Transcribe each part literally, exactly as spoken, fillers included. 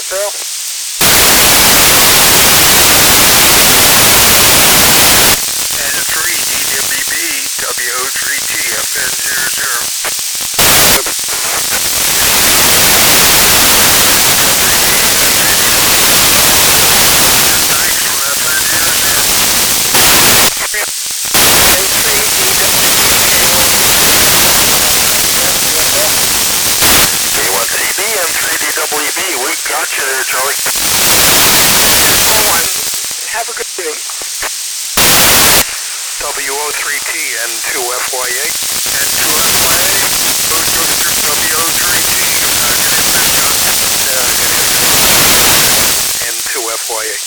S L. N three D W B W O three T F N zero zero. K one C B N three D W B, we got you there, Charlie. Have a good day. W O three T N two F Y A. N two F Y A. W O three T. N two F Y A.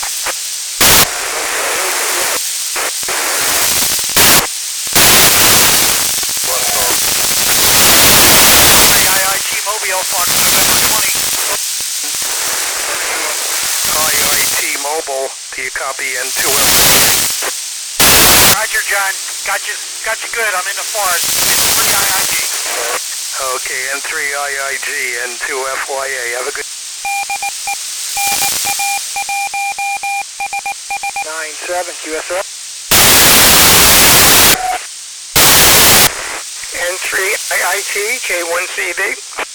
I I T-Mobile, Fox twenty. I I T-Mobile, do you copy N two F? Roger, John. Got you, got you good. I'm in the forest. three I I G. Okay, N three I I G, N two F Y A. Have a good... nine seven Q S L. N three I I T, K one C B.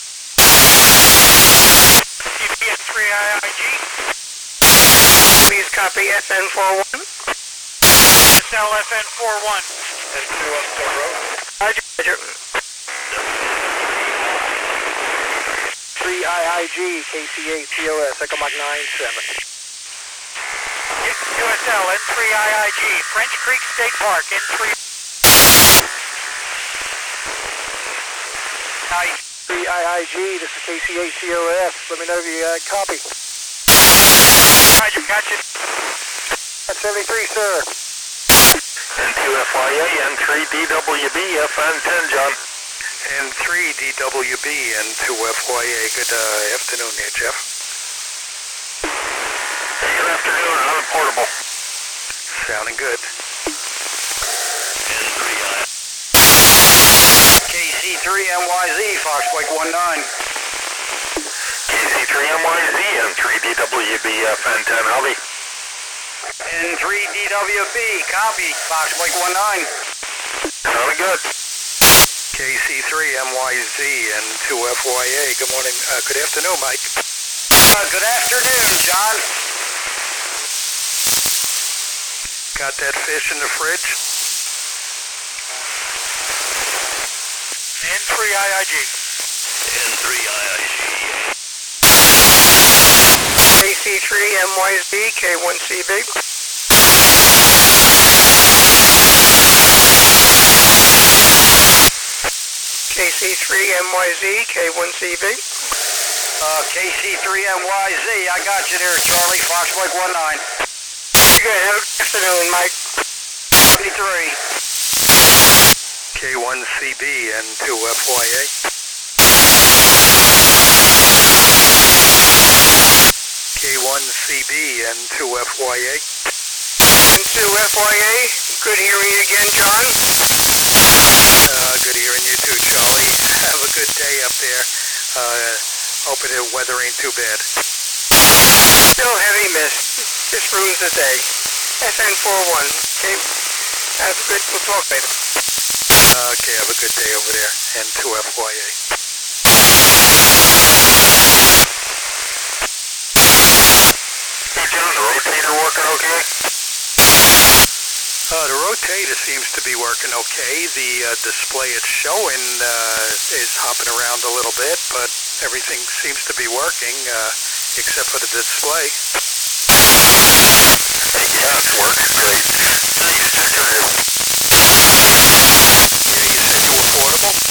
C B N three I I G. Please copy S N forty-one. S L F N forty-one. N two F zero. Roger, Roger. three I I G, K C eight C O S, Echo Mach nine seven. U S L, N three I I G, French Creek State Park, N three I I G, this is K C eight C O S, let me know if you uh, copy. Roger, gotcha. That's seventy-three, sir. N two F Y A, N three D W B, F N ten, John. N three D W B, N two F Y A. Good uh, afternoon there, Jeff. Hey, good afternoon. I'm portable. Sounding good. N three I. K C three M Y Z, Fox Mike one nine. K C three M Y Z, N three D W B, F N ten, Hobby. N three D W B, copy, Fox Mike one nine. Sounding good. K C three M Y Z and two F Y A. Good morning. Uh, good afternoon, Mike. Uh, good afternoon, John. Got that fish in the fridge? N three I I G. N three I I G. K C three M Y Z, K one C B. K C three M Y Z, K one C B. Uh, K C three M Y Z, I got you there, Charlie, Fox Mike one nine. Good, have a good afternoon, Mike. seventy-three. K one C B and two F Y A. K one C B and two F Y A. And two F Y A, good hearing you again, John. Uh, good hearing you too, Charlie. Have a good day up there. Uh, hoping the weather ain't too bad. Still heavy mist. Just ruins the day. S N forty-one. Okay. Have a good, we'll talk later. Uh, okay, have a good day over there. And two F Y A. Hey, John, the rotator working okay? Uh, the rotator seems to be working okay. The uh, display it's showing uh, is hopping around a little bit, but everything seems to be working, uh, except for the display. Yeah, it's working great. Nice picture there. Yeah, you said you were portable?